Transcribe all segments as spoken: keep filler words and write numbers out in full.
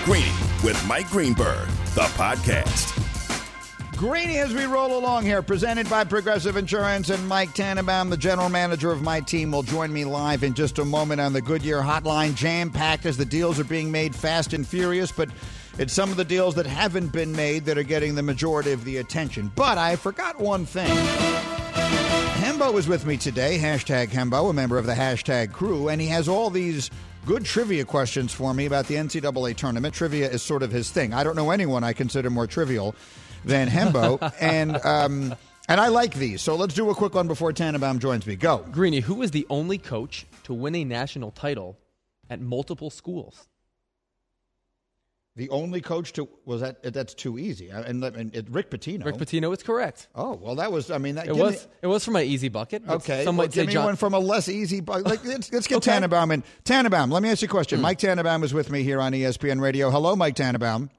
Greeny with Mike Greenberg, the podcast. Greeny, as we roll along here, presented by Progressive Insurance, and Mike Tannenbaum, the general manager of my team, will join me live in just a moment on the Goodyear Hotline, jam-packed as the deals are being made fast and furious, but it's some of the deals that haven't been made that are getting the majority of the attention. But I forgot one thing. Hembo is with me today, hashtag Hembo, a member of the hashtag crew, and he has all these good trivia questions for me about the N C double A tournament. Trivia is sort of his thing. I don't know anyone I consider more trivial than Hembo, and um, and I like these. So let's do a quick one before Tannenbaum joins me. Go. Greeny, who was the only coach to win a national title at multiple schools? The only coach to was that that's too easy. And, and it, Rick Pitino. Rick Pitino is correct. Oh well, that was. I mean, that, it was. Me, it was from my easy bucket. Okay, some well, might say give me John- one from a less easy bucket. Like, let's, let's get okay. Tannenbaum in. Tannenbaum, let me ask you a question. Mm. Mike Tannenbaum is with me here on E S P N Radio. Hello, Mike Tannenbaum.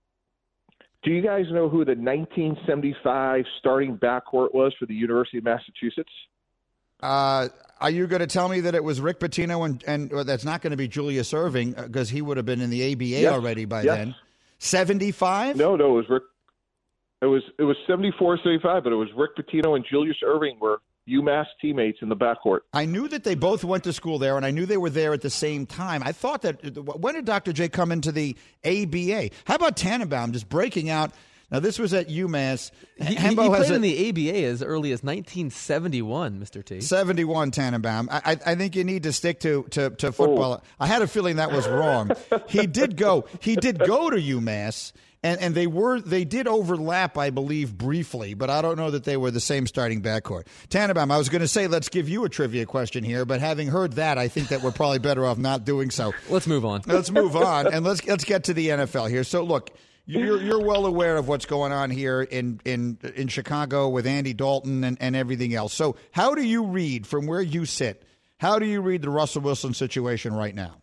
Do you guys know who the nineteen seventy-five starting backcourt was for the University of Massachusetts? Uh, are you going to tell me that it was Rick Pitino and, and well, that's not going to be Julius Erving because he would have been in the A B A yes. already by yes. then? seventy-five? No, no, it was Rick. It was it was seventy-four seventy-five, but it was Rick Pitino and Julius Erving were UMass teammates in the backcourt. I knew that they both went to school there, and I knew they were there at the same time. I thought that when did Doctor J come into the A B A? How about Tannenbaum just breaking out? Now, this was at UMass. He, Hembo he has played a, in the A B A as early as nineteen seventy-one, Mister T. seventy-one, Tannenbaum. I, I think you need to stick to, to, to football. Oh. I had a feeling that was wrong. he did go. He did go to UMass. And and they were they did overlap, I believe, briefly, but I don't know that they were the same starting backcourt. Tannenbaum, I was going to say let's give you a trivia question here, but having heard that, I think that we're probably better off not doing so. Let's move on. Let's move on, and let's let's get to the N F L here. So look, you're you're well aware of what's going on here in in in Chicago with Andy Dalton and, and everything else. So how do you read from where you sit? How do you read the Russell Wilson situation right now?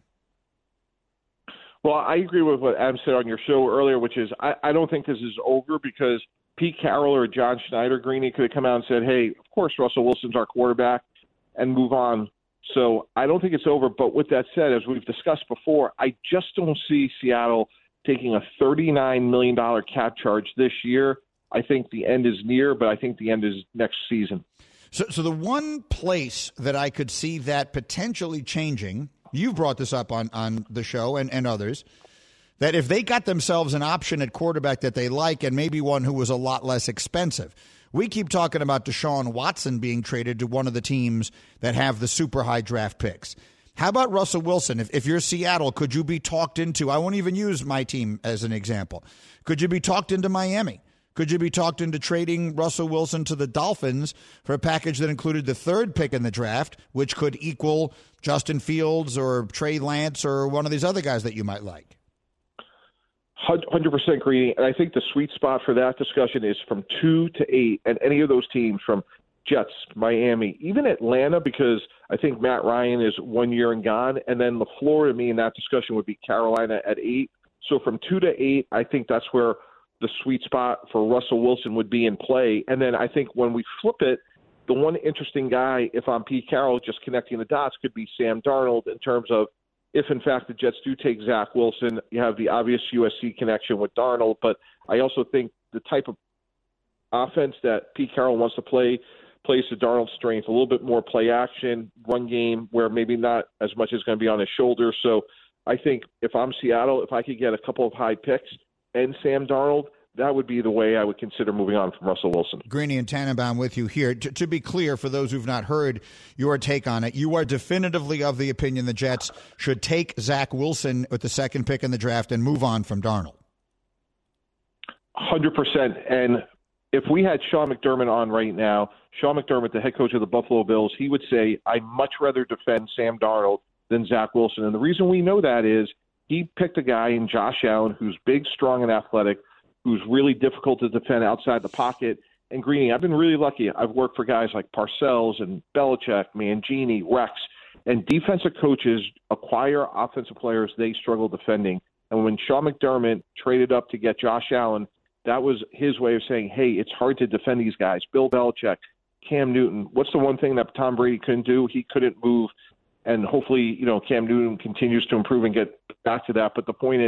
Well, I agree with what Adam said on your show earlier, which is I, I don't think this is over because Pete Carroll or John Schneider, Greeny, could have come out and said, hey, of course Russell Wilson's our quarterback, and move on. So I don't think it's over. But with that said, as we've discussed before, I just don't see Seattle taking a thirty-nine million dollars cap charge this year. I think the end is near, but I think the end is next season. So, so the one place that I could see that potentially changing, you've brought this up on, on the show and, and others, that if they got themselves an option at quarterback that they like and maybe one who was a lot less expensive. We keep talking about Deshaun Watson being traded to one of the teams that have the super high draft picks. How about Russell Wilson? If, if you're Seattle, could you be talked into, I won't even use my team as an example, could you be talked into Miami? Could you be talked into trading Russell Wilson to the Dolphins for a package that included the third pick in the draft, which could equal Justin Fields or Trey Lance or one of these other guys that you might like? one hundred percent Greeny. And I think the sweet spot for that discussion is from two to eight, and any of those teams from Jets, Miami, even Atlanta, because I think Matt Ryan is one year and gone. And then the floor to me in that discussion would be Carolina at eight. So from two to eight, I think that's where the sweet spot for Russell Wilson would be in play. And then I think when we flip it, the one interesting guy, if I'm Pete Carroll, just connecting the dots, could be Sam Darnold in terms of if, in fact, the Jets do take Zach Wilson, you have the obvious U S C connection with Darnold. But I also think the type of offense that Pete Carroll wants to play plays to Darnold's strength, a little bit more play action, run game, where maybe not as much is going to be on his shoulders. So I think if I'm Seattle, if I could get a couple of high picks and Sam Darnold, that would be the way I would consider moving on from Russell Wilson. Greeny and Tannenbaum with you here. To, to be clear, for those who've not heard your take on it, you are definitively of the opinion the Jets should take Zach Wilson with the second pick in the draft and move on from Darnold. one hundred percent. And if we had Sean McDermott on right now, Sean McDermott, the head coach of the Buffalo Bills, he would say, I'd much rather defend Sam Darnold than Zach Wilson. And the reason we know that is he picked a guy in Josh Allen who's big, strong, and athletic, who's really difficult to defend outside the pocket. And Greeny, I've been really lucky. I've worked for guys like Parcells and Belichick, Mangini, Rex, and defensive coaches acquire offensive players they struggle defending. And when Sean McDermott traded up to get Josh Allen, that was his way of saying, hey, it's hard to defend these guys. Bill Belichick, Cam Newton. What's the one thing that Tom Brady couldn't do? He couldn't move. And hopefully, you know, Cam Newton continues to improve and get back to that. But the point is,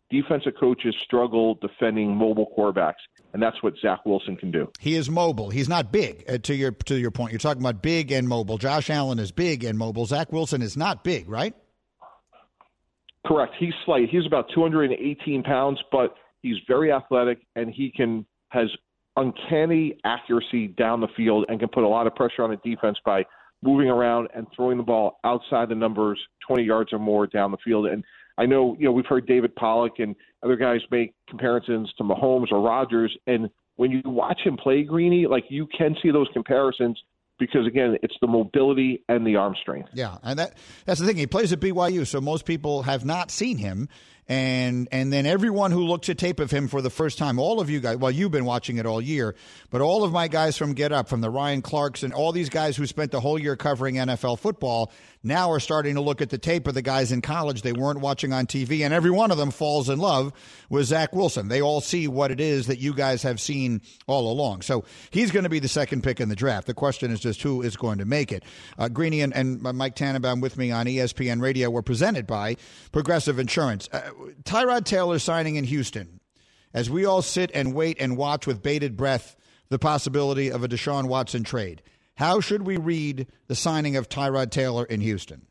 defensive coaches struggle defending mobile quarterbacks, and that's what Zach Wilson can do. He is mobile. He's not big, uh, to your to your point. You're talking about big and mobile. Josh Allen is big and mobile. Zach Wilson is not big, right? Correct. He's slight. He's about two hundred eighteen pounds, but he's very athletic, and he can has uncanny accuracy down the field and can put a lot of pressure on the defense by moving around and throwing the ball outside the numbers, twenty yards or more down the field. And I know, you know, we've heard David Pollack and other guys make comparisons to Mahomes or Rodgers, and when you watch him play, Greeny, like you can see those comparisons because, again, it's the mobility and the arm strength. Yeah, and that that's the thing. He plays at B Y U, so most people have not seen him. And and then everyone who looks at tape of him for the first time, all of you guys, well, you've been watching it all year, but all of my guys from Get Up, from the Ryan Clarks and all these guys who spent the whole year covering N F L football, now are starting to look at the tape of the guys in college they weren't watching on T V, and every one of them falls in love with Zach Wilson. They all see what it is that you guys have seen all along. So he's going to be the second pick in the draft. The question is just who is going to make it. Uh, Greeny and, and Mike Tannenbaum with me on E S P N Radio were presented by Progressive Insurance. Uh, Tyrod Taylor signing in Houston. As we all sit and wait and watch with bated breath the possibility of a Deshaun Watson trade, how should we read the signing of Tyrod Taylor in Houston?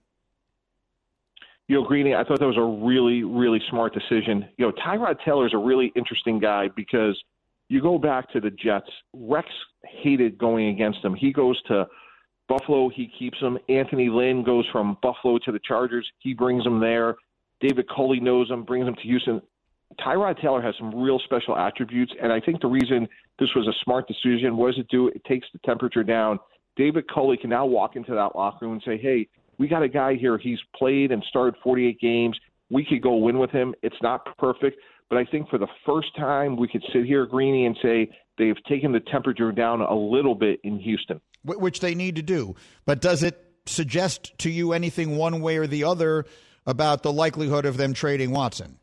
You know, Greeny, I thought that was a really, really smart decision. You know, Tyrod Taylor is a really interesting guy because you go back to the Jets. Rex hated going against him. He goes to Buffalo. He keeps him. Anthony Lynn goes from Buffalo to the Chargers. He brings him there. David Culley knows him, brings him to Houston. Tyrod Taylor has some real special attributes, and I think the reason this was a smart decision, what does it do? It takes the temperature down. David Culley can now walk into that locker room and say, hey, we got a guy here. He's played and started forty-eight games. We could go win with him. It's not perfect, but I think for the first time we could sit here, Greeny, and say they've taken the temperature down a little bit in Houston. Which they need to do. But does it suggest to you anything one way or the other about the likelihood of them trading Watson?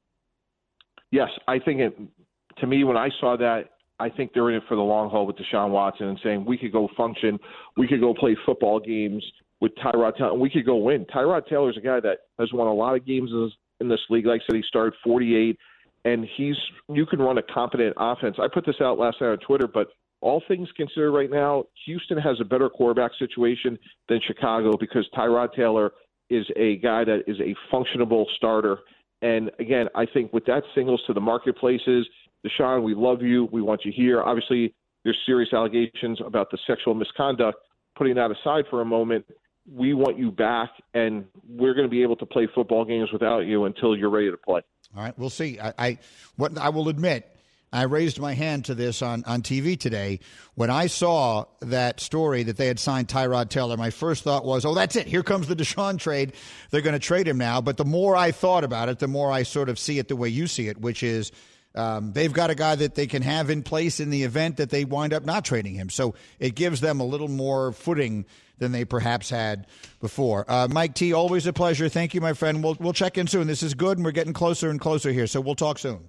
Yes, I think it, to me, when I saw that, I think they're in it for the long haul with Deshaun Watson and saying we could go function, we could go play football games with Tyrod Taylor, and we could go win. Tyrod Taylor is a guy that has won a lot of games in this league. Like I said, he started forty-eight, and he's you can run a competent offense. I put this out last night on Twitter, but all things considered right now, Houston has a better quarterback situation than Chicago because Tyrod Taylor is a guy that is a functionable starter. And, again, I think with that signals to the marketplaces, Deshaun, we love you. We want you here. Obviously, there's serious allegations about the sexual misconduct. Putting that aside for a moment, we want you back, and we're going to be able to play football games without you until you're ready to play. All right, we'll see. I, I what I will admit, I raised my hand to this on, on T V today. When I saw that story that they had signed Tyrod Taylor, my first thought was, oh, that's it. Here comes the Deshaun trade. They're going to trade him now. But the more I thought about it, the more I sort of see it the way you see it, which is um, they've got a guy that they can have in place in the event that they wind up not trading him. So it gives them a little more footing than they perhaps had before. Uh, Mike T., always a pleasure. Thank you, my friend. We'll, we'll check in soon. This is good, and we're getting closer and closer here. So we'll talk soon.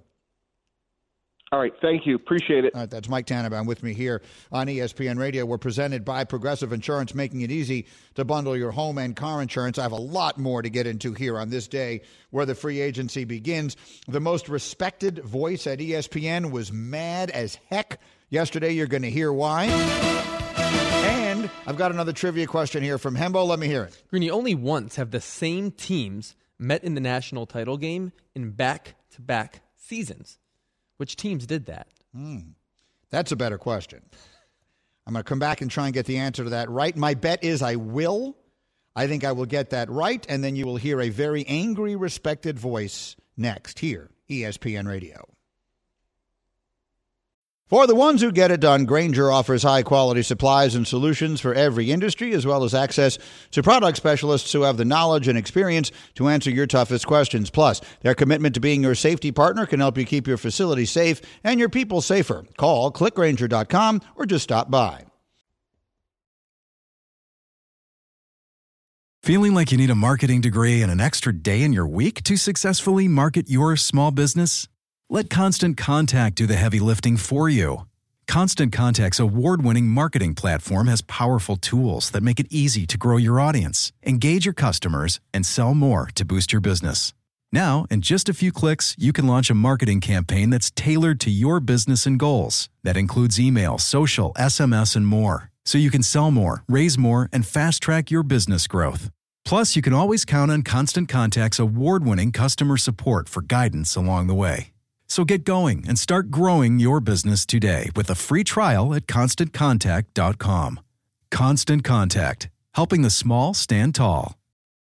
All right. Thank you. Appreciate it. All right, that's Mike Tannenbaum with me here on E S P N Radio. We're presented by Progressive Insurance, making it easy to bundle your home and car insurance. I have a lot more to get into here on this day where the free agency begins. The most respected voice at E S P N was mad as heck yesterday. You're going to hear why. And I've got another trivia question here from Hembo. Let me hear it. Greeny, only once have the same teams met in the national title game in back-to-back seasons. Which teams did that? Mm, that's a better question. I'm going to come back and try and get the answer to that right. My bet is I will. I think I will get that right, and then you will hear a very angry, respected voice next here, E S P N Radio. For the ones who get it done, Grainger offers high-quality supplies and solutions for every industry, as well as access to product specialists who have the knowledge and experience to answer your toughest questions. Plus, their commitment to being your safety partner can help you keep your facility safe and your people safer. Call click grainger dot com or just stop by. Feeling like you need a marketing degree and an extra day in your week to successfully market your small business? Let Constant Contact do the heavy lifting for you. Constant Contact's award-winning marketing platform has powerful tools that make it easy to grow your audience, engage your customers, and sell more to boost your business. Now, in just a few clicks, you can launch a marketing campaign that's tailored to your business and goals. That includes email, social, S M S, and more. So you can sell more, raise more, and fast-track your business growth. Plus, you can always count on Constant Contact's award-winning customer support for guidance along the way. So get going and start growing your business today with a free trial at constant contact dot com. Constant Contact, helping the small stand tall.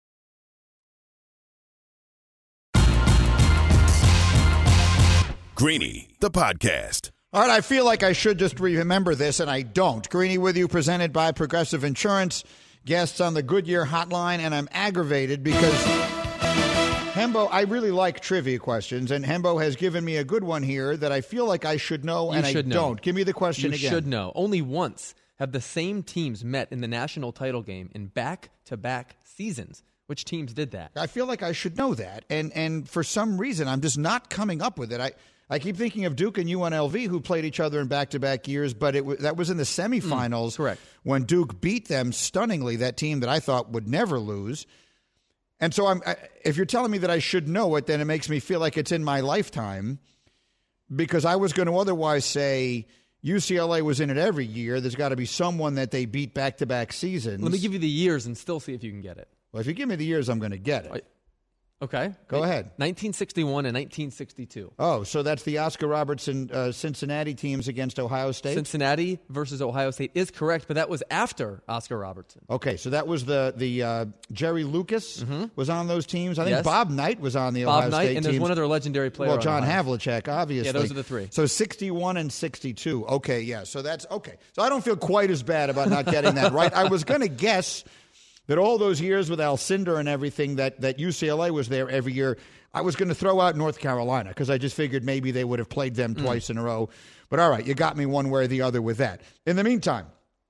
Greeny, the podcast. All right, I feel like I should just remember this, and I don't. Greeny with you, presented by Progressive Insurance. Guests on the Goodyear hotline, and I'm aggravated because Hembo, I really like trivia questions, and Hembo has given me a good one here that I feel like I should know, You and should I know. don't. Give me the question You again. should know. Only once have the same teams met in the national title game in back-to-back seasons. Which teams did that? I feel like I should know that, and and for some reason, I'm just not coming up with it. I, I keep thinking of Duke and U N L V, who played each other in back-to-back years, but it w- that was in the semifinals. Mm, correct. When Duke beat them stunningly, that team that I thought would never lose. And so I'm, I, if you're telling me that I should know it, then it makes me feel like it's in my lifetime, because I was going to otherwise say U C L A was in it every year. There's got to be someone that they beat back-to-back seasons. Let me give you the years and still see if you can get it. Well, if you give me the years, I'm going to get it. Okay. Go ahead. nineteen sixty-one and nineteen sixty-two. Oh, so that's the Oscar Robertson uh, Cincinnati teams against Ohio State? Cincinnati versus Ohio State is correct, but that was after Oscar Robertson. Okay, so that was the the uh, Jerry Lucas was on those teams. I think Yes. Bob Knight was on the Bob Ohio Knight, State and there's teams. one other legendary player. Well, on John Ohio. Havlicek, obviously. Yeah, those are the three. So sixty-one and sixty-two. Okay, yeah. So that's okay. So I don't feel quite as bad about not getting that right. I was going to guess that all those years with Alcindor and everything, that, that U C L A was there every year. I was going to throw out North Carolina because I just figured maybe they would have played them twice mm. in a row. But all right, you got me one way or the other with that. In the meantime,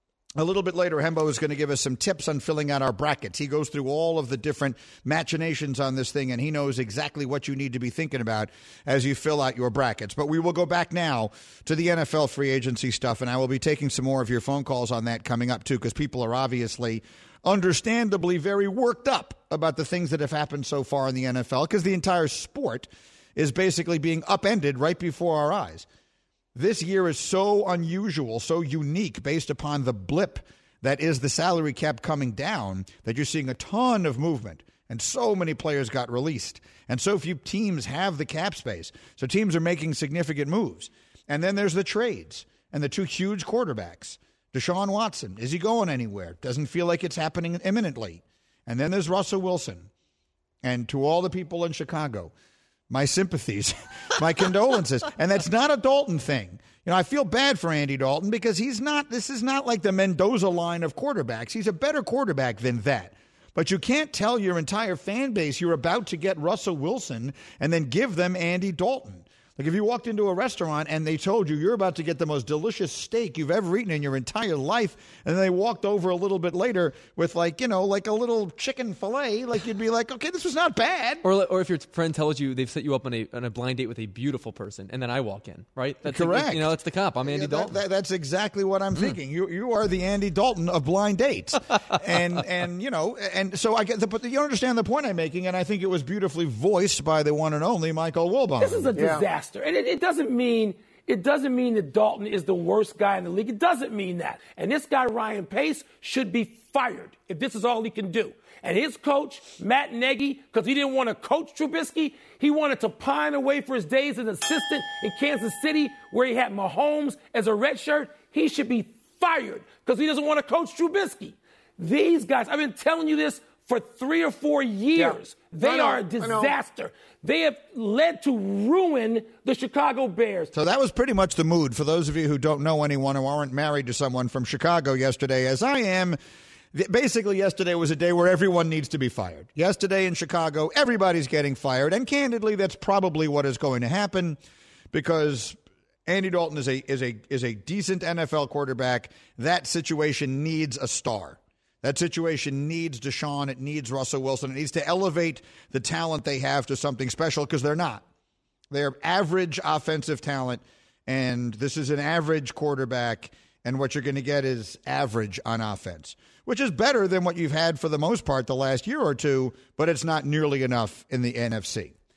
a little bit later, Hembo is going to give us some tips on filling out our brackets. He goes through all of the different machinations on this thing, and he knows exactly what you need to be thinking about as you fill out your brackets. But we will go back now to the N F L free agency stuff, and I will be taking some more of your phone calls on that coming up, too, because people are obviously understandably very worked up about the things that have happened so far in the N F L, because the entire sport is basically being upended right before our eyes. This year is so unusual, so unique based upon the blip that is the salary cap coming down, that you're seeing a ton of movement, and so many players got released, and so few teams have the cap space. So teams are making significant moves. And then there's the trades and the two huge quarterbacks. Deshaun Watson, is he going anywhere? Doesn't feel like it's happening imminently. And then there's Russell Wilson. And to all the people in Chicago, my sympathies, my condolences. And that's not a Dalton thing. You know, I feel bad for Andy Dalton because he's not, this is not like the Mendoza line of quarterbacks. He's a better quarterback than that. But you can't tell your entire fan base you're about to get Russell Wilson and then give them Andy Dalton. Like if you walked into a restaurant and they told you you're about to get the most delicious steak you've ever eaten in your entire life, and then they walked over a little bit later with like, you know, like a little chicken fillet, like you'd be like, okay, this was not bad. Or or if your friend tells you they've set you up on a on a blind date with a beautiful person, and then I walk in, right? That's Correct. Like, you know, that's the cop. I'm Andy Yeah, that, Dalton. that, that's exactly what I'm thinking. You you are the Andy Dalton of blind dates, and and you know, and so I get the, but you understand the point I'm making, and I think it was beautifully voiced by the one and only Michael Wilbon. This is a disaster, and it, it doesn't mean it doesn't mean that Dalton is the worst guy in the league. It doesn't mean that. And this guy Ryan Pace should be fired if this is all he can do. And his coach Matt Nagy, because he didn't want to coach Trubisky, he wanted to pine away for his days as assistant in Kansas City, where he had Mahomes as a redshirt. He should be fired because he doesn't want to coach Trubisky. These guys, I've been telling you this for three or four years. Yeah. They know, are a disaster. They have led to ruin the Chicago Bears. So that was pretty much the mood for those of you who don't know anyone who aren't married to someone from Chicago yesterday, as I am. Basically, yesterday was a day where everyone needs to be fired. Yesterday in Chicago, everybody's getting fired. And candidly, that's probably what is going to happen because Andy Dalton is a is a is a decent N F L quarterback. That situation needs a star. That situation needs Deshaun. It needs Russell Wilson. It needs to elevate the talent they have to something special because they're not. They're average offensive talent, and this is an average quarterback, and what you're going to get is average on offense, which is better than what you've had for the most part the last year or two, but it's not nearly enough in the N F C.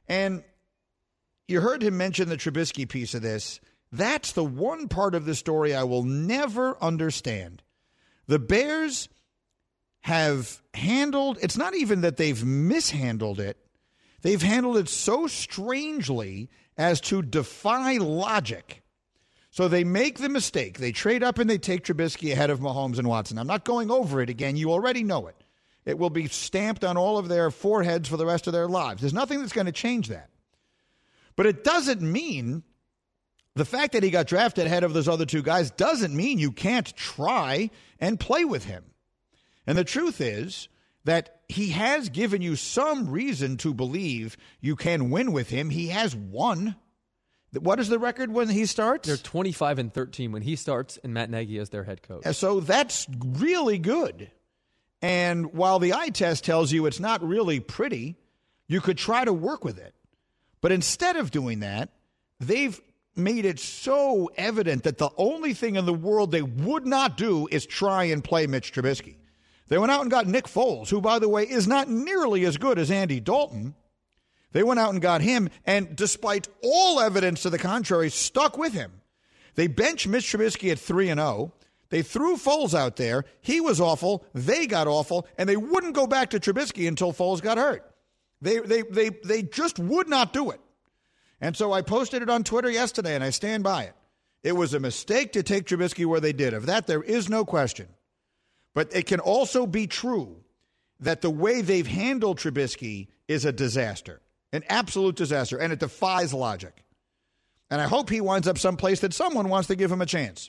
And you heard him mention the Trubisky piece of this. That's the one part of the story I will never understand. The Bears have handled, it's not even that they've mishandled it. They've handled it so strangely as to defy logic. So they make the mistake. They trade up and they take Trubisky ahead of Mahomes and Watson. I'm not going over it again. You already know it. It will be stamped on all of their foreheads for the rest of their lives. There's nothing that's going to change that. But it doesn't mean, the fact that he got drafted ahead of those other two guys doesn't mean you can't try and play with him. And the truth is that he has given you some reason to believe you can win with him. He has won. What is the record when he starts? They're twenty-five and thirteen when he starts, and Matt Nagy is their head coach. So that's really good. And while the eye test tells you it's not really pretty, you could try to work with it. But instead of doing that, they've made it so evident that the only thing in the world they would not do is try and play Mitch Trubisky. They went out and got Nick Foles, who, by the way, is not nearly as good as Andy Dalton. They went out and got him, and despite all evidence to the contrary, stuck with him. They benched Mitch Trubisky at three and oh. They threw Foles out there. He was awful. They got awful, and they wouldn't go back to Trubisky until Foles got hurt. They they they they just would not do it. And so I posted it on Twitter yesterday, and I stand by it. It was a mistake to take Trubisky where they did. Of that, there is no question. But it can also be true that the way they've handled Trubisky is a disaster, an absolute disaster, and it defies logic. And I hope he winds up someplace that someone wants to give him a chance.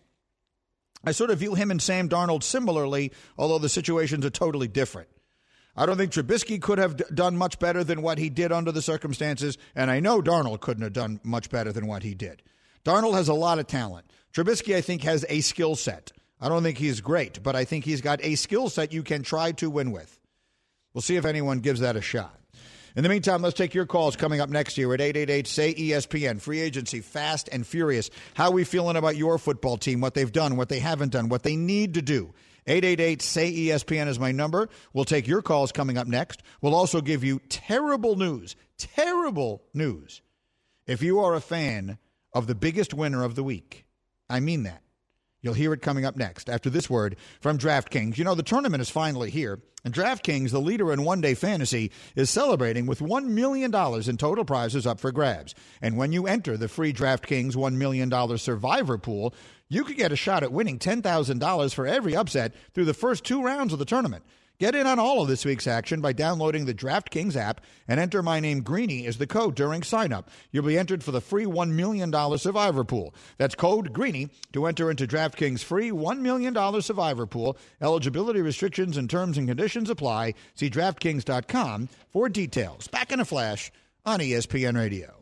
I sort of view him and Sam Darnold similarly, although the situations are totally different. I don't think Trubisky could have d- done much better than what he did under the circumstances, and I know Darnold couldn't have done much better than what he did. Darnold has a lot of talent. Trubisky, I think, has a skill set. I don't think he's great, but I think he's got a skill set you can try to win with. We'll see if anyone gives that a shot. In the meantime, let's take your calls coming up next year at eight eight eight, S A Y, E S P N. Free agency, fast and furious. How are we feeling about your football team, what they've done, what they haven't done, what they need to do? eight eight eight, S A Y, E S P N is my number. We'll take your calls coming up next. We'll also give you terrible news, terrible news, if you are a fan of the biggest winner of the week. I mean that. You'll hear it coming up next after this word from DraftKings. You know, the tournament is finally here, and DraftKings, the leader in one-day fantasy, is celebrating with one million dollars in total prizes up for grabs. And when you enter the free DraftKings one million dollars Survivor Pool, you could get a shot at winning ten thousand dollars for every upset through the first two rounds of the tournament. Get in on all of this week's action by downloading the DraftKings app and enter my name Greeny as the code during sign-up. You'll be entered for the free one million dollars Survivor Pool. That's code Greeny to enter into DraftKings' free one million dollars Survivor Pool. Eligibility restrictions and terms and conditions apply. See DraftKings dot com for details. Back in a flash on E S P N Radio.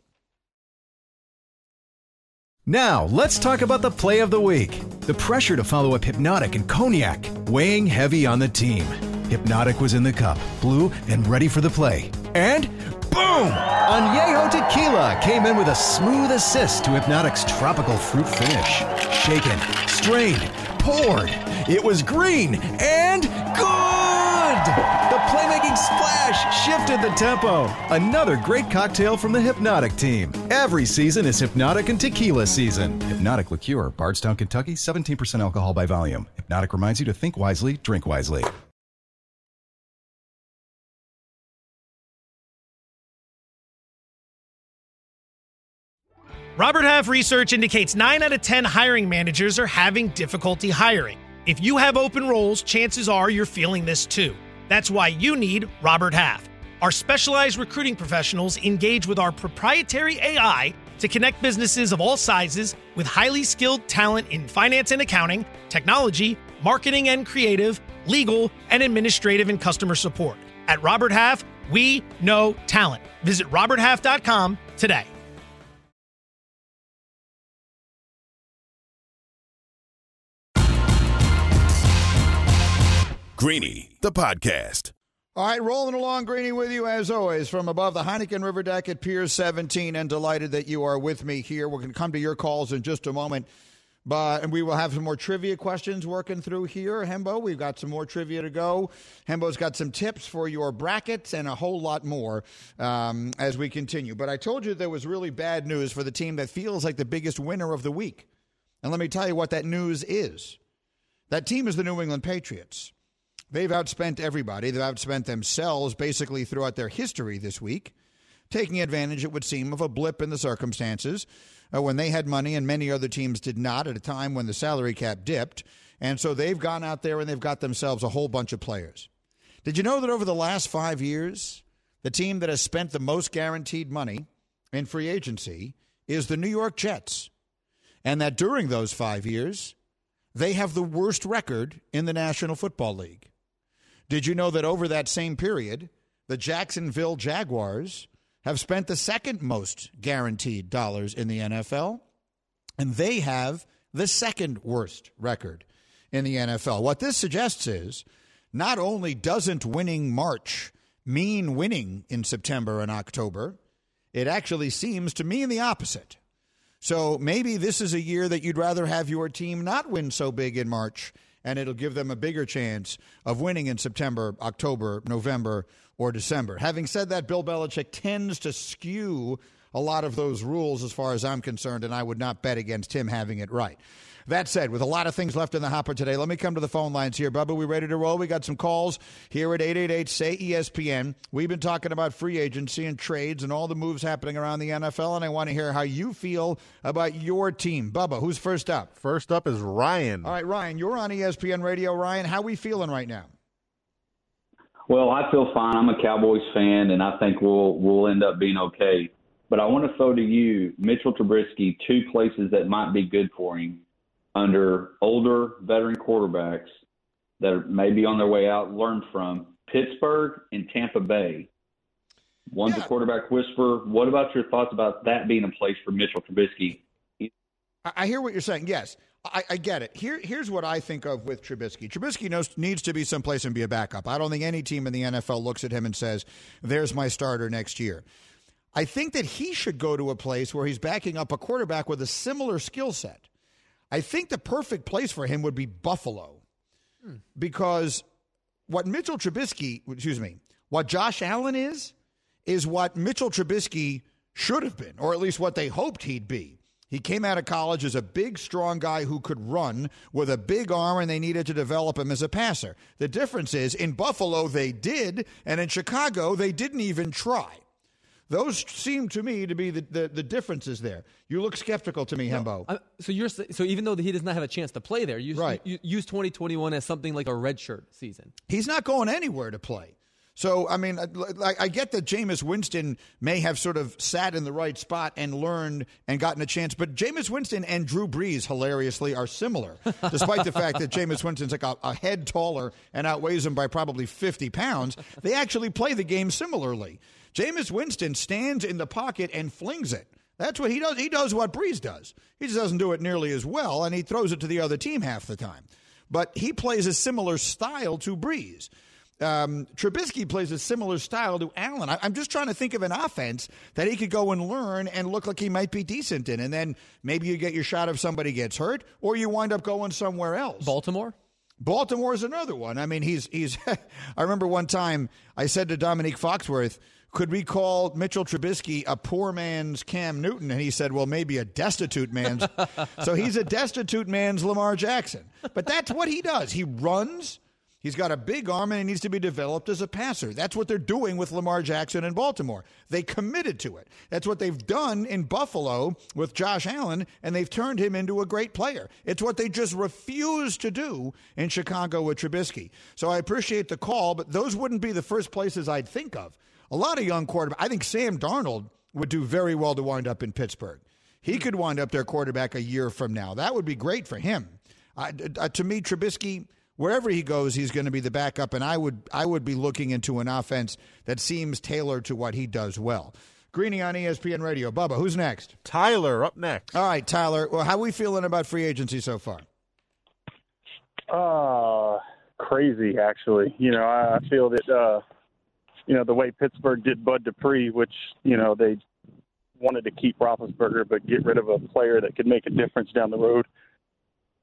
Now, let's talk about the play of the week. The pressure to follow up Hypnotic and Cognac, weighing heavy on the team. Hypnotic was in the cup, blue, and ready for the play. And boom! Añejo Tequila came in with a smooth assist to Hypnotic's tropical fruit finish. Shaken, strained, poured. It was green and good! The playmaking splash shifted the tempo. Another great cocktail from the Hypnotic team. Every season is Hypnotic and Tequila season. Hypnotic Liqueur, Bardstown, Kentucky, seventeen percent alcohol by volume. Hypnotic reminds you to think wisely, drink wisely. Robert Half research indicates nine out of ten hiring managers are having difficulty hiring. If you have open roles, chances are you're feeling this too. That's why you need Robert Half. Our specialized recruiting professionals engage with our proprietary A I to connect businesses of all sizes with highly skilled talent in finance and accounting, technology, marketing and creative, legal, and administrative and customer support. At Robert Half, we know talent. Visit robert half dot com today. Greeny, the podcast. All right, rolling along, Greeny, with you as always from above the Heineken River deck at Pier seventeen, and delighted that you are with me here. We're going to come to your calls in just a moment. But and we will have some more trivia questions working through here, Hembo. We've got some more trivia to go. Hembo's got some tips for your brackets and a whole lot more um, as we continue. But I told you there was really bad news for the team that feels like the biggest winner of the week. And let me tell you what that news is. That team is the New England Patriots. They've outspent everybody. They've outspent themselves basically throughout their history this week, taking advantage, it would seem, of a blip in the circumstances uh, when they had money and many other teams did not at a time when the salary cap dipped. And so they've gone out there and they've got themselves a whole bunch of players. Did you know that over the last five years, the team that has spent the most guaranteed money in free agency is the New York Jets? And that during those five years, they have the worst record in the National Football League. Did you know that over that same period, the Jacksonville Jaguars have spent the second most guaranteed dollars in the N F L, and they have the second worst record in the N F L. What this suggests is not only doesn't winning March mean winning in September and October, it actually seems to mean the opposite. So maybe this is a year that you'd rather have your team not win so big in March, and it'll give them a bigger chance of winning in September, October, November, or December. Having said that, Bill Belichick tends to skew a lot of those rules as far as I'm concerned, and I would not bet against him having it right. That said, with a lot of things left in the hopper today, let me come to the phone lines here. Bubba, we ready to roll? We got some calls here at eight eight eight, S A Y, E S P N. We've been talking about free agency and trades and all the moves happening around the N F L, and I want to hear how you feel about your team. Bubba, who's first up? First up is Ryan. All right, Ryan, you're on E S P N Radio. Ryan, how are we feeling right now? Well, I feel fine. I'm a Cowboys fan, and I think we'll we'll end up being okay. But I want to throw to you, Mitchell Trubisky, two places that might be good for him under older veteran quarterbacks that are maybe on their way out, learn from Pittsburgh and Tampa Bay. One's yeah. a quarterback whisperer. What about your thoughts about that being a place for Mitchell Trubisky? I hear what you're saying. Yes, I, I get it. Here, here's what I think of with Trubisky. Trubisky knows, needs to be someplace and be a backup. I don't think any team in the N F L looks at him and says, there's my starter next year. I think that he should go to a place where he's backing up a quarterback with a similar skill set. I think the perfect place for him would be Buffalo hmm. because what Mitchell Trubisky, excuse me, what Josh Allen is, is what Mitchell Trubisky should have been, or at least what they hoped he'd be. He came out of college as a big, strong guy who could run with a big arm, and they needed to develop him as a passer. The difference is in Buffalo they did, and in Chicago they didn't even try. Those seem to me to be the, the, the differences there. You look skeptical to me, no, Hembo. Uh, so you're so even though he does not have a chance to play there, you, right. you, you use twenty twenty-one as something like a redshirt season. He's not going anywhere to play. So, I mean, I, I get that Jameis Winston may have sort of sat in the right spot and learned and gotten a chance, but Jameis Winston and Drew Brees, hilariously, are similar, despite the fact that Jameis Winston's like a, a head taller and outweighs him by probably fifty pounds. They actually play the game similarly. Jameis Winston stands in the pocket and flings it. That's what he does. He does what Brees does. He just doesn't do it nearly as well, and he throws it to the other team half the time. But he plays a similar style to Brees. Um, Trubisky plays a similar style to Allen. I, I'm just trying to think of an offense that he could go and learn and look like he might be decent in. And then maybe you get your shot if somebody gets hurt, or you wind up going somewhere else. Baltimore? Baltimore is another one. I mean, he's he's. I remember one time I said to Dominique Foxworth, could we call Mitchell Trubisky a poor man's Cam Newton? And he said, well, maybe a destitute man's. So he's a destitute man's Lamar Jackson. But that's what he does. He runs. He's got a big arm, and he needs to be developed as a passer. That's what they're doing with Lamar Jackson in Baltimore. They committed to it. That's what they've done in Buffalo with Josh Allen, and they've turned him into a great player. It's what they just refused to do in Chicago with Trubisky. So I appreciate the call, but those wouldn't be the first places I'd think of. A lot of young quarterbacks. I think Sam Darnold would do very well to wind up in Pittsburgh. He could wind up their quarterback a year from now. That would be great for him. Uh, uh, to me, Trubisky, wherever he goes, he's going to be the backup, and I would I would be looking into an offense that seems tailored to what he does well. Greeny on E S P N Radio. Bubba, who's next? Tyler, up next. All right, Tyler. Well, how are we feeling about free agency so far? Uh, crazy, actually. You know, I feel that, uh, you know, the way Pittsburgh did Bud Dupree, which, you know, they wanted to keep Roethlisberger but get rid of a player that could make a difference down the road.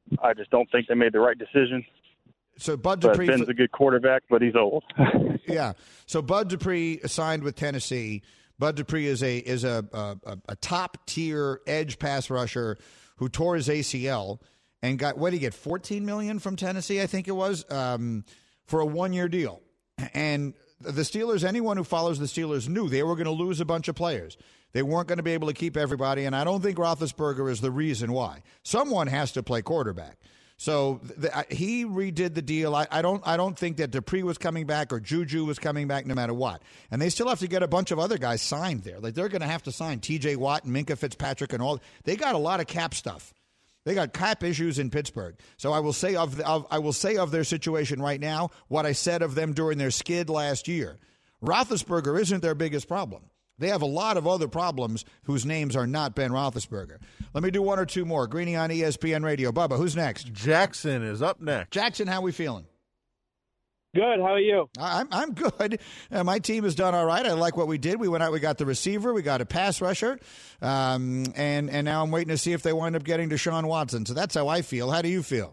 I just don't think they made the right decision. So Bud But Dupree, Ben's a good quarterback, but he's old. yeah. So Bud Dupree signed with Tennessee. Bud Dupree is a is a a, a top tier edge pass rusher who tore his A C L and got what did he get fourteen million dollars from Tennessee, I think it was, um, for a one year deal. And the Steelers, anyone who follows the Steelers knew they were going to lose a bunch of players. They weren't going to be able to keep everybody, and I don't think Roethlisberger is the reason why. Someone has to play quarterback. So the, he redid the deal. I, I don't I don't think that Dupree was coming back or Juju was coming back no matter what. And they still have to get a bunch of other guys signed there. Like they're going to have to sign T J Watt and Minkah Fitzpatrick and all. They got a lot of cap stuff. They got cap issues in Pittsburgh. So I will say of, the, of I will say of their situation right now what I said of them during their skid last year. Roethlisberger isn't their biggest problem. They have a lot of other problems whose names are not Ben Roethlisberger. Let me do one or two more. Greeny on E S P N Radio. Bubba, who's next? Jackson is up next. Jackson, how we feeling? Good. How are you? I'm I'm good. Uh, my team has done all right. I like what we did. We went out. We got the receiver. We got a pass rusher, um, and and now I'm waiting to see if they wind up getting Deshaun Watson. So that's how I feel. How do you feel?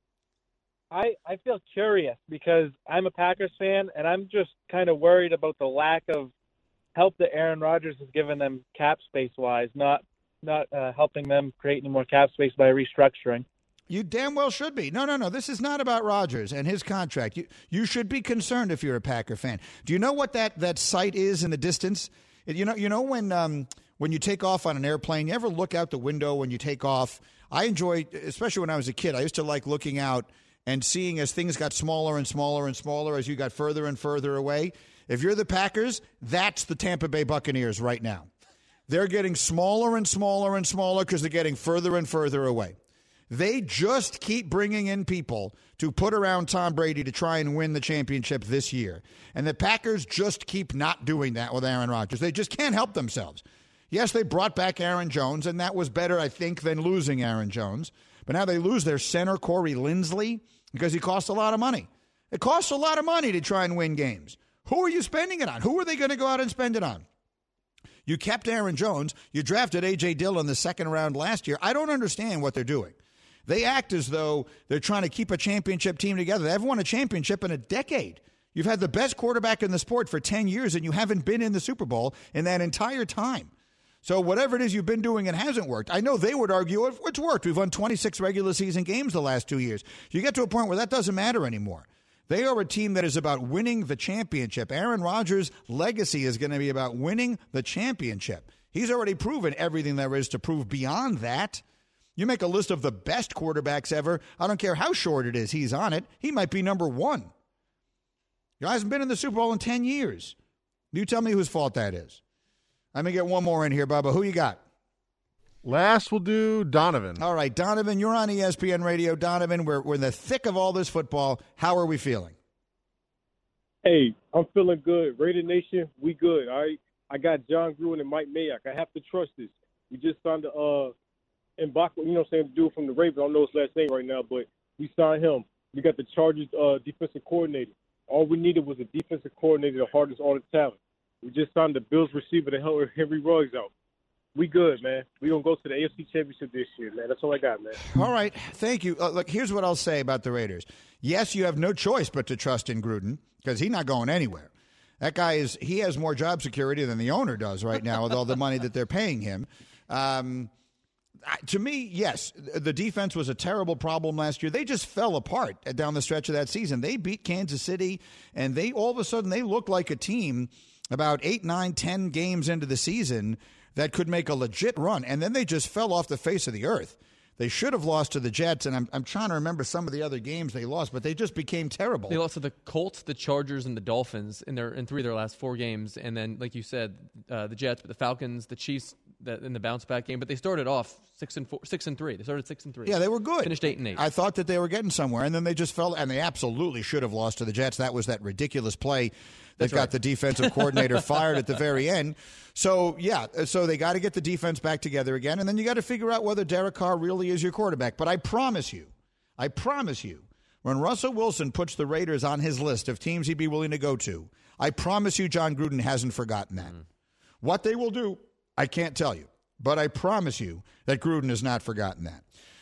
I I feel curious because I'm a Packers fan, and I'm just kind of worried about the lack of help that Aaron Rodgers has given them cap space wise, not not uh, helping them create any more cap space by restructuring. You damn well should be. No, no, no. This is not about Rodgers and his contract. You you should be concerned if you're a Packer fan. Do you know what that, that sight is in the distance? You know, you know when um, when you take off on an airplane, you ever look out the window when you take off? I enjoy, especially when I was a kid, I used to like looking out and seeing as things got smaller and smaller and smaller as you got further and further away. If you're the Packers, that's the Tampa Bay Buccaneers right now. They're getting smaller and smaller and smaller because they're getting further and further away. They just keep bringing in people to put around Tom Brady to try and win the championship this year. And the Packers just keep not doing that with Aaron Rodgers. They just can't help themselves. Yes, they brought back Aaron Jones, and that was better, I think, than losing Aaron Jones. But now they lose their center, Corey Linsley, because he costs a lot of money. It costs a lot of money to try and win games. Who are you spending it on? Who are they going to go out and spend it on? You kept Aaron Jones. You drafted A J. Dillon the second round last year. I don't understand what they're doing. They act as though they're trying to keep a championship team together. They haven't won a championship in a decade. You've had the best quarterback in the sport for ten years, and you haven't been in the Super Bowl in that entire time. So whatever it is you've been doing, it hasn't worked. I know they would argue it's worked. We've won twenty-six regular season games the last two years. You get to a point where that doesn't matter anymore. They are a team that is about winning the championship. Aaron Rodgers' legacy is going to be about winning the championship. He's already proven everything there is to prove beyond that. You make a list of the best quarterbacks ever. I don't care how short it is. He's on it. He might be number one. He hasn't been in the Super Bowl in ten years. You tell me whose fault that is. Let me get one more in here, Bubba. Who you got? Last we'll do Donovan. All right, Donovan, you're on E S P N Radio. Donovan, we're, we're in the thick of all this football. How are we feeling? Hey, I'm feeling good. Raider Nation, we good, all right? I got John Gruden and Mike Mayock. I have to trust this. We just signed the uh, Mbakwa, you know what I'm saying, the dude from the Ravens. I don't know his last name right now, but we signed him. We got the Chargers uh, defensive coordinator. All we needed was a defensive coordinator to harness all the talent. We just signed the Bills receiver to help Henry Ruggs out. We good, man. We going to go to the A F C Championship this year, man. That's all I got, man. All right. Thank you. Uh, look, here's what I'll say about the Raiders. Yes, you have no choice but to trust in Gruden because he's not going anywhere. That guy is, he has more job security than the owner does right now with all the money that they're paying him. Um, to me, yes, the defense was a terrible problem last year. They just fell apart down the stretch of that season. They beat Kansas City, and they all of a sudden they look like a team about eight, nine, ten games into the season that could make a legit run, and then they just fell off the face of the earth. They should have lost to the Jets, and I'm I'm trying to remember some of the other games they lost, but they just became terrible. They lost to the Colts, the Chargers, and the Dolphins in their in three of their last four games, and then, like you said, uh, the Jets, but the Falcons, the Chiefs that, in the bounce back game. But they started off six and four, six and three. They started six and three. Yeah, they were good. Finished eight and eight. I thought that they were getting somewhere, and then they just fell, and they absolutely should have lost to the Jets. That was that ridiculous play that That's got right. the defensive coordinator fired at the very end. So, yeah, so they got to get the defense back together again, and then you got to figure out whether Derek Carr really is your quarterback. But I promise you, I promise you, when Russell Wilson puts the Raiders on his list of teams he'd be willing to go to, I promise you John Gruden hasn't forgotten that. Mm. What they will do, I can't tell you, but I promise you that Gruden has not forgotten that.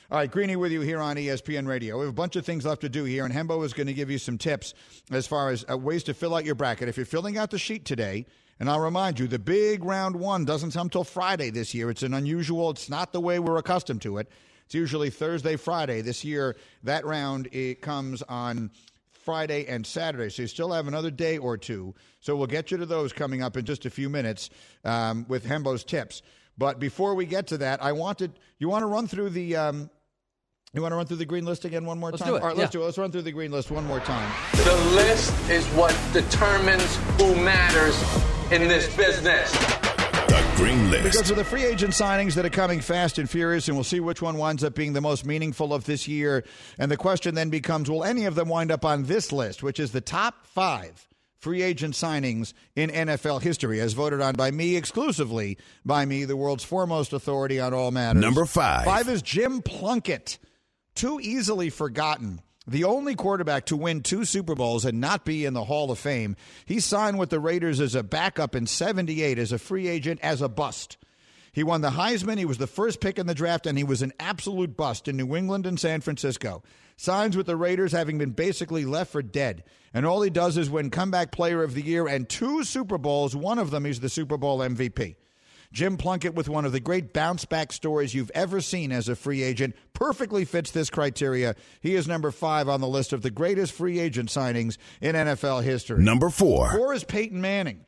All right, Greeny with you here on E S P N Radio. We have a bunch of things left to do here, and Hembo is going to give you some tips as far as uh, ways to fill out your bracket. If you're filling out the sheet today, and I'll remind you, the big round one doesn't come till Friday this year. It's an unusual, it's not the way we're accustomed to it. It's usually Thursday, Friday. This year, that round, it comes on Friday and Saturday, so you still have another day or two. So we'll get you to those coming up in just a few minutes um, with Hembo's tips. But before we get to that, I wanted, you want to run through the... Um, You want to run through the green list again one more let's time? Do it. All right, yeah. let's do it. Let's run through the green list one more time. The list is what determines who matters in this business. The green list. Because of the free agent signings that are coming fast and furious, and we'll see which one winds up being the most meaningful of this year. And the question then becomes, will any of them wind up on this list, which is the top five free agent signings in N F L history, as voted on by me, exclusively by me, the world's foremost authority on all matters. Number five. Five is Jim Plunkett. Too easily forgotten. The only quarterback to win two Super Bowls and not be in the Hall of Fame. He signed with the Raiders as a backup in seventy-eight as a free agent as a bust. He won the Heisman. He was the first pick in the draft, and he was an absolute bust in New England and San Francisco. Signs with the Raiders having been basically left for dead. And all he does is win Comeback Player of the Year and two Super Bowls. One of them is the Super Bowl M V P. Jim Plunkett, with one of the great bounce-back stories you've ever seen as a free agent, perfectly fits this criteria. He is number five on the list of the greatest free agent signings in N F L history. Number four. Four is Peyton Manning.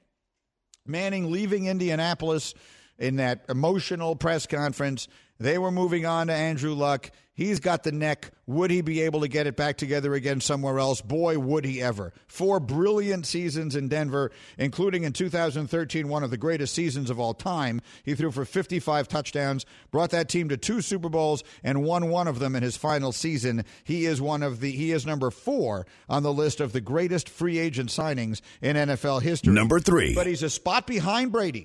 Manning leaving Indianapolis in that emotional press conference. They were moving on to Andrew Luck. He's got the neck. Would he be able to get it back together again somewhere else? Boy, would he ever. Four brilliant seasons in Denver, including in two thousand thirteen, one of the greatest seasons of all time. He threw for fifty-five touchdowns, brought that team to two Super Bowls, and won one of them in his final season. He is one of the, he is number four on the list of the greatest free agent signings in N F L history. Number three. But he's a spot behind Brady.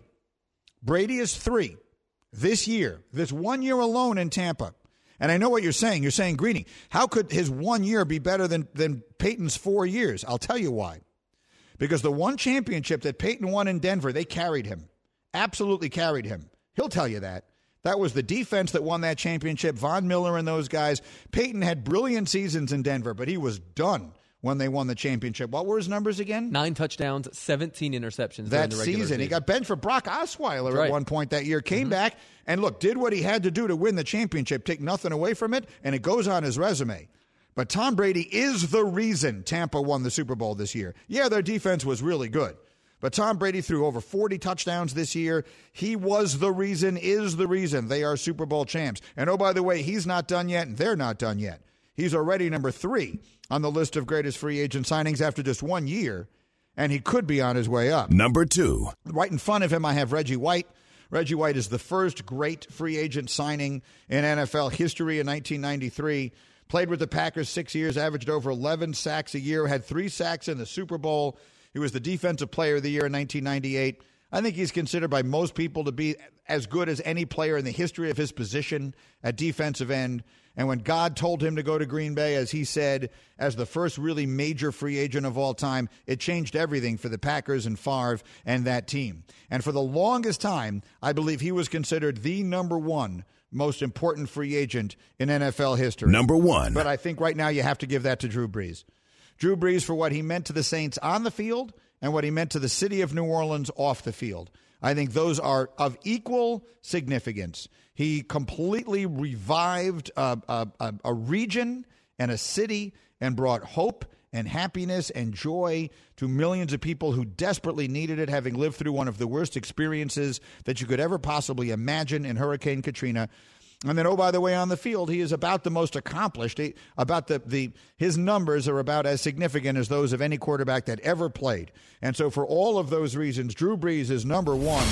Brady is three this year, this one year alone in Tampa. And I know what you're saying. You're saying, Greeny, how could his one year be better than, than Peyton's four years? I'll tell you why. Because the one championship that Peyton won in Denver, they carried him. Absolutely carried him. He'll tell you that. That was the defense that won that championship, Von Miller and those guys. Peyton had brilliant seasons in Denver, but he was done when they won the championship. What were his numbers again? Nine touchdowns, seventeen interceptions that during the regular season. He got benched for Brock Osweiler right. at one point that year, came mm-hmm. back, and look, did what he had to do to win the championship, take nothing away from it, and it goes on his resume. But Tom Brady is the reason Tampa won the Super Bowl this year. Yeah, their defense was really good. But Tom Brady threw over forty touchdowns this year. He was the reason, is the reason they are Super Bowl champs. And oh, by the way, he's not done yet, and they're not done yet. He's already number three on the list of greatest free agent signings after just one year, and he could be on his way up. Number two. Right in front of him, I have Reggie White. Reggie White is the first great free agent signing in N F L history in nineteen ninety-three. Played with the Packers six years, averaged over eleven sacks a year, had three sacks in the Super Bowl. He was the Defensive Player of the Year in nineteen ninety-eight. I think he's considered by most people to be as good as any player in the history of his position at defensive end. And when God told him to go to Green Bay, as he said, as the first really major free agent of all time, it changed everything for the Packers and Favre and that team. And for the longest time, I believe he was considered the number one most important free agent in N F L history. Number one. But I think right now you have to give that to Drew Brees. Drew Brees for what he meant to the Saints on the field and what he meant to the city of New Orleans off the field. I think those are of equal significance. He completely revived a, a, a, a region and a city and brought hope and happiness and joy to millions of people who desperately needed it, having lived through one of the worst experiences that you could ever possibly imagine in Hurricane Katrina. And then, oh, by the way, on the field, he is about the most accomplished. He, about the, the his numbers are about as significant as those of any quarterback that ever played. And so for all of those reasons, Drew Brees is number one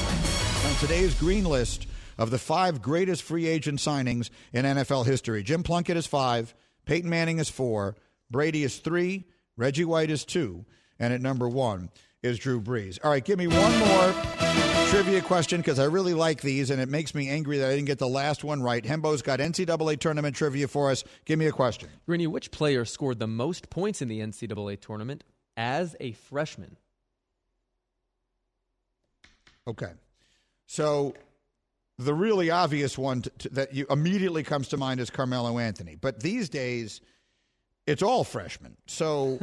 on today's green list of the five greatest free agent signings in N F L history. Jim Plunkett is five, Peyton Manning is four, Brady is three, Reggie White is two, and at number one is Drew Brees. All right, give me one more trivia question because I really like these, and it makes me angry that I didn't get the last one right. Hembo's got N C double A tournament trivia for us. Give me a question. Greeny, which player scored the most points in the N C double A tournament as a freshman? Okay. So the really obvious one to, to, that you immediately comes to mind is Carmelo Anthony. But these days, it's all freshmen. So,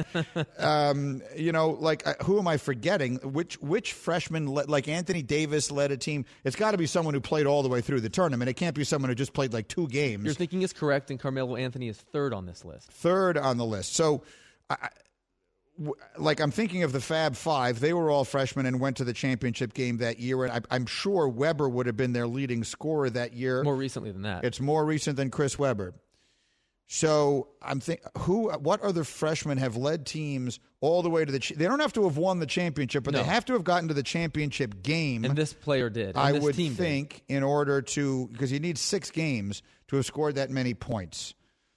um, you know, like, uh, who am I forgetting? Which which freshman, le- like Anthony Davis led a team? It's got to be someone who played all the way through the tournament. It can't be someone who just played like two games. Your thinking is correct, and Carmelo Anthony is third on this list. Third on the list. So, I, w- like, I'm thinking of the Fab Five. They were all freshmen and went to the championship game that year. And I, I'm sure Webber would have been their leading scorer that year. More recently than that. It's more recent than Chris Webber. So I'm think who what other freshmen have led teams all the way to the ch- they don't have to have won the championship, but No. they have to have gotten to the championship game. And this player did. And I this would team think did. in order to because you need six games to have scored that many points.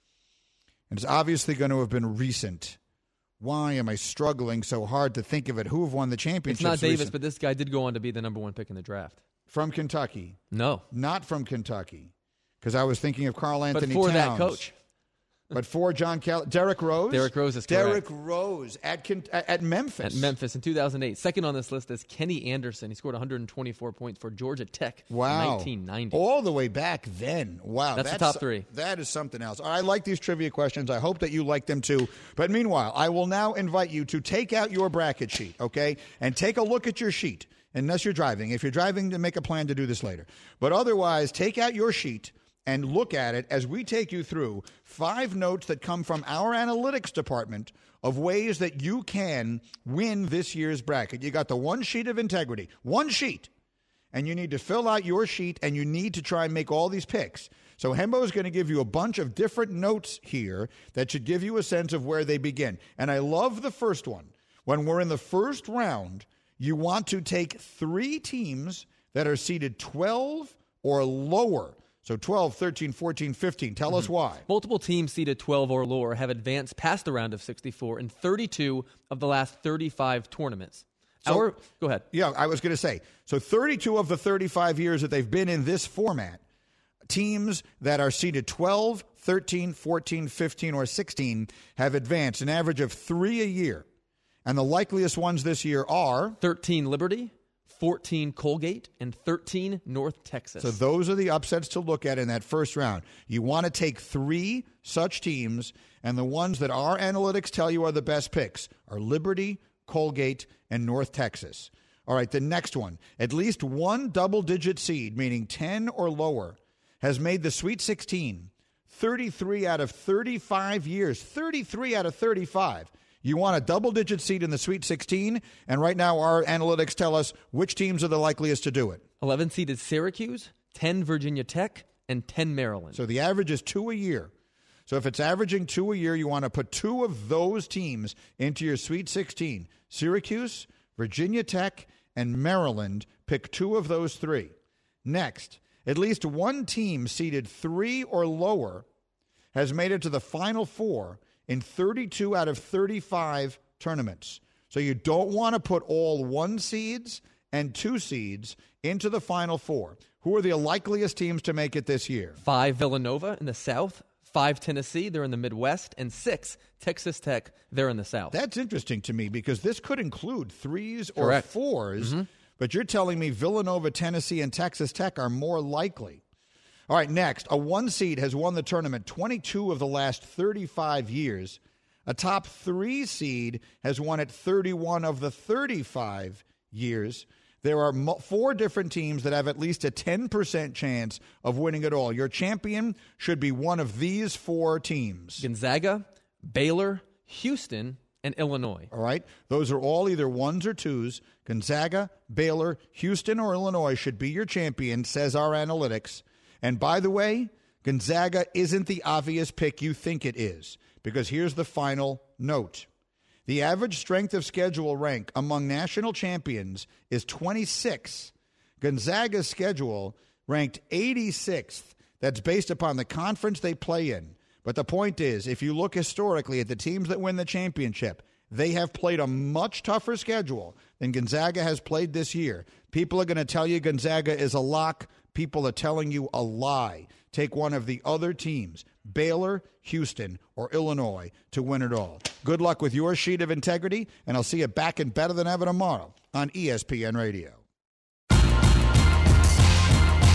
And it's obviously going to have been recent. Why am I struggling so hard to think of it? Who have won the championship? It's not Davis, recent? But this guy did go on to be the number one pick in the draft. From Kentucky? No. Not from Kentucky. Because I was thinking of Karl Anthony But for Towns. that coach. But for John Cal- Derrick Rose? Derrick Rose is correct. Derrick Rose at, Ken- at Memphis. At Memphis in two thousand eight. Second on this list is Kenny Anderson. He scored one hundred twenty-four points for Georgia Tech wow. in nineteen ninety. All the way back then. Wow. That's, that's the top three. That is something else. I like these trivia questions. I hope that you like them too. But meanwhile, I will now invite you to take out your bracket sheet, okay? And take a look at your sheet. Unless you're driving. If you're driving, then make a plan to do this later. But otherwise, take out your sheet and look at it as we take you through five notes that come from our analytics department of ways that you can win this year's bracket. You got the one sheet of integrity, one sheet, and you need to fill out your sheet, and you need to try and make all these picks. So Hembo is going to give you a bunch of different notes here that should give you a sense of where they begin. And I love the first one. When we're in the first round, you want to take three teams that are seeded twelve or lower. So twelve, thirteen, fourteen, fifteen. Tell mm-hmm. us why. Multiple teams seeded twelve or lower have advanced past the round of sixty-four in thirty-two of the last thirty-five tournaments. So, Our, go ahead. Yeah, I was going to say, so thirty-two of the thirty-five years that they've been in this format, teams that are seeded twelve, thirteen, fourteen, fifteen, or sixteen have advanced, an average of three a year. And the likeliest ones this year are thirteen Liberty, fourteen Colgate, and thirteen North Texas. So those are the upsets to look at in that first round. You want to take three such teams, and the ones that our analytics tell you are the best picks are Liberty, Colgate, and North Texas. All right, the next one. At least one double-digit seed, meaning ten or lower, has made the Sweet sixteen. thirty-three out of thirty-five years. thirty-three out of thirty-five. You want a double-digit seed in the Sweet sixteen, and right now our analytics tell us which teams are the likeliest to do it. eleven seeded Syracuse, ten Virginia Tech, and ten Maryland. So the average is two a year. So if it's averaging two a year, you want to put two of those teams into your Sweet sixteen. Syracuse, Virginia Tech, and Maryland. Pick two of those three. Next, at least one team seeded three or lower has made it to the Final Four in thirty-two out of thirty-five tournaments. So you don't want to put all one seeds and two seeds into the Final Four. Who are the likeliest teams to make it this year? Five Villanova in the South, five Tennessee, they're in the Midwest, and six Texas Tech, they're in the South. That's interesting to me because this could include threes or Correct. fours, mm-hmm. but you're telling me Villanova, Tennessee, and Texas Tech are more likely. All right, next, a one seed has won the tournament twenty-two of the last thirty-five years. A top three seed has won it thirty-one of the thirty-five years. There are mo- four different teams that have at least a ten percent chance of winning it all. Your champion should be one of these four teams. Gonzaga, Baylor, Houston, and Illinois. All right. Those are all either ones or twos. Gonzaga, Baylor, Houston, or Illinois should be your champion, says our analytics. And by the way, Gonzaga isn't the obvious pick you think it is, because here's the final note. The average strength of schedule rank among national champions is twenty-six. Gonzaga's schedule ranked eighty-sixth. That's based upon the conference they play in. But the point is, if you look historically at the teams that win the championship, they have played a much tougher schedule than Gonzaga has played this year. People are going to tell you Gonzaga is a lock. People are telling you a lie. Take one of the other teams, Baylor, Houston, or Illinois, to win it all. Good luck with your sheet of integrity, and I'll see you back and better than ever tomorrow on E S P N Radio.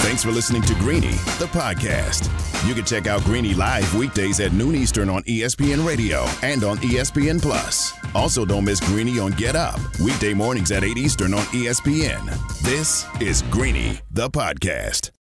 Thanks for listening to Greeny, the podcast. You can check out Greeny live weekdays at noon Eastern on E S P N Radio and on E S P N Plus. Also, don't miss Greeny on Get Up, weekday mornings at eight Eastern on E S P N. This is Greeny, the podcast.